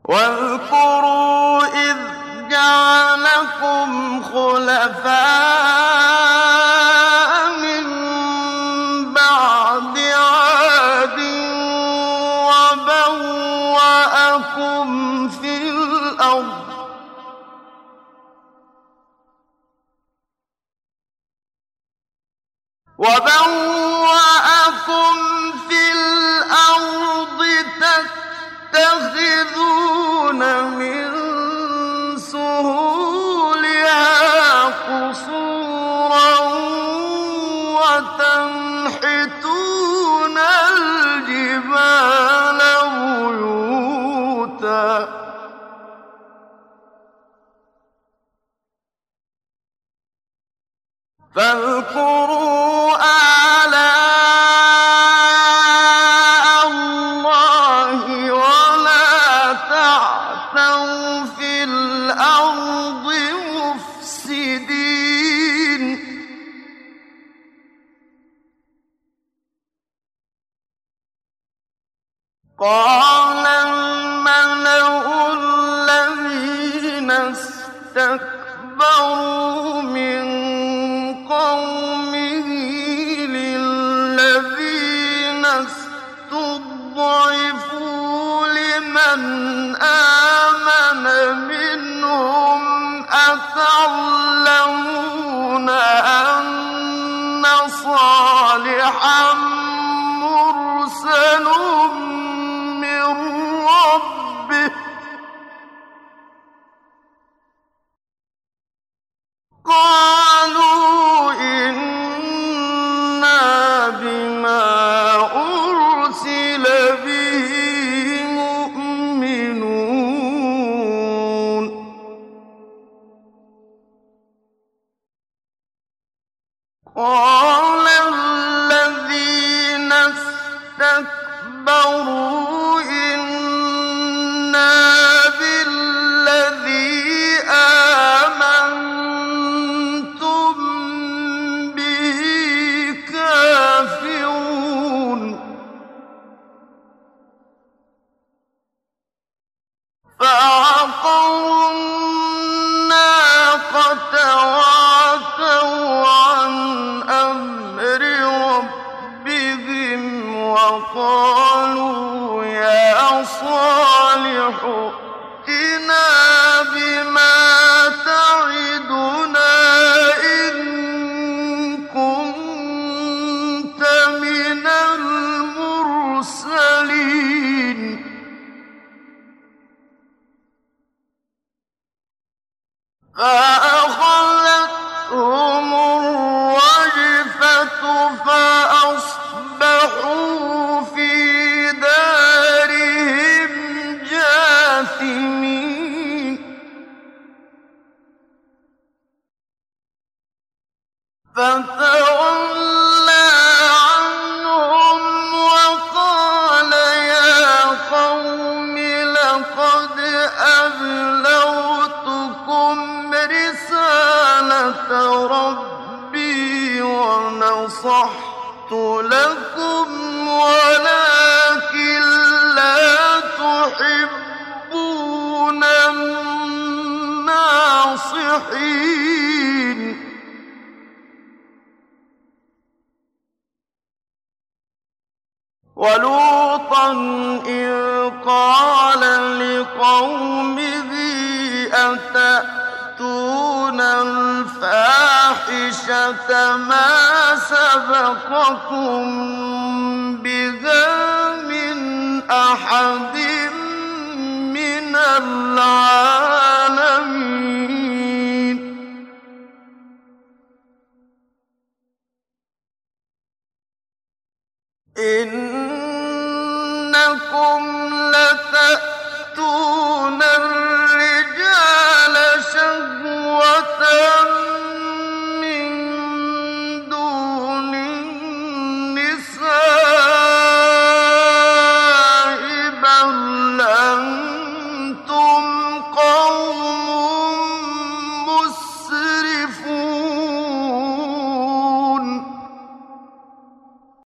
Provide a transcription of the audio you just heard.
واذكروا إذ جعلكم خلفاء من بعد عاد وبوأكم في الأرض تتخذون من سهولها قصورا وتنحتون الجبال بيوتا فاذكروا آلاء الله ولا تعثوا في الأرض مفسدين قال الملأ الذين استكبروا من قومه للذين استضعفوا لمن آمن منهم أتعلمون أن صالحا مرسل من ربه قالوا إنا بما أرسل به مؤمنون قال الذين استكبروا إنا بالذي آمنتم به كافرون فعقروا الناقة وعتوا عن أمر ربهم وقالوا يا صالح ائتنا بما تعدنا إن كنت من المرسلين فأخذتهم الرجفة فأصبحوا في دارهم جاثمين فتولى عنهم وقال يا قوم لقد أبلغتكم رسالة ربي ونصحت لكم ولكن لا تحبون الناصحين ولوطا إذ قال لقومه أتأتون الفاحشة ما سبقكم بها من أحد من العالمين إنكم لتأتون